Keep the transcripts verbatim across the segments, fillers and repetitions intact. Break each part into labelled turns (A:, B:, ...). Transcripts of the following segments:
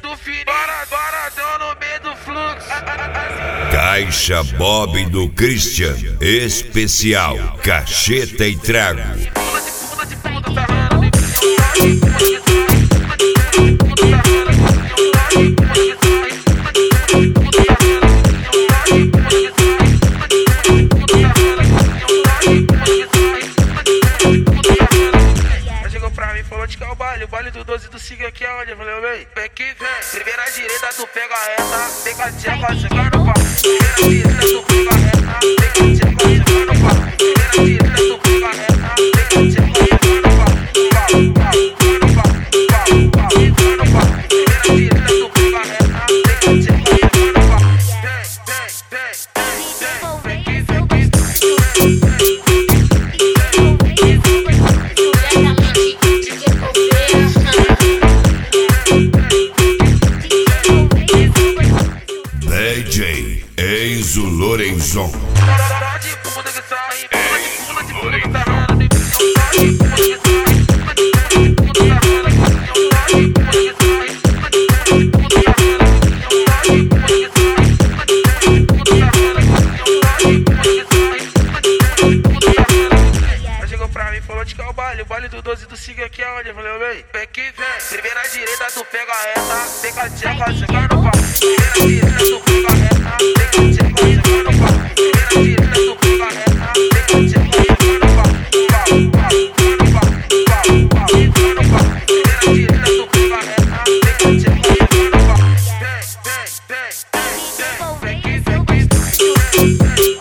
A: do fininho, paradão no meio do fluxo.
B: Caixa Bob do Christian, especial, cacheta e trago.
A: Falou de que é o baile, o baile do doze do Siga aqui é onde? Eu falei, vem, vem que vem. Primeira direita, tu pega a reta, pega a tcheca, chega no pau. Primeira direita, tu pega a reta, pega a tcheca, chega no pau. Primeira direita, tu pega a reta, pega a tcheca, chega no pau. Pau, pau, pau, pau, pau, chega no pau. Primeira direita, tu pega a reta, pega a tcheca, chega no pau. Vem, vem, vem, vem, vem que vem que vem.
B: D J Enzo Lorenzon.
A: Chegou pra mim, falou de que é o baile, o baile do doze do Siga aqui é onde? Eu falei, vem, vem que vem. Primeira direita, tu pega a reta, pega a tcheca, chega no pau. Primeira direita, tu pega a reta, pega a tcheca, chega no pau. Primeira direita, tu pega a reta, pega a tcheca, chega no pau. Pau, pau, pau, pau, chega no pau. Primeira direita, tu pega a reta, pega a tcheca, chega no pau. Vem, vem, vem, vem, vem que vem que vem.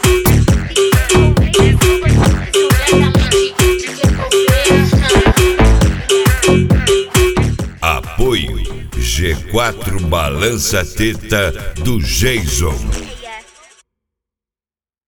B: Apoio G quatro Balança Teta do Jason.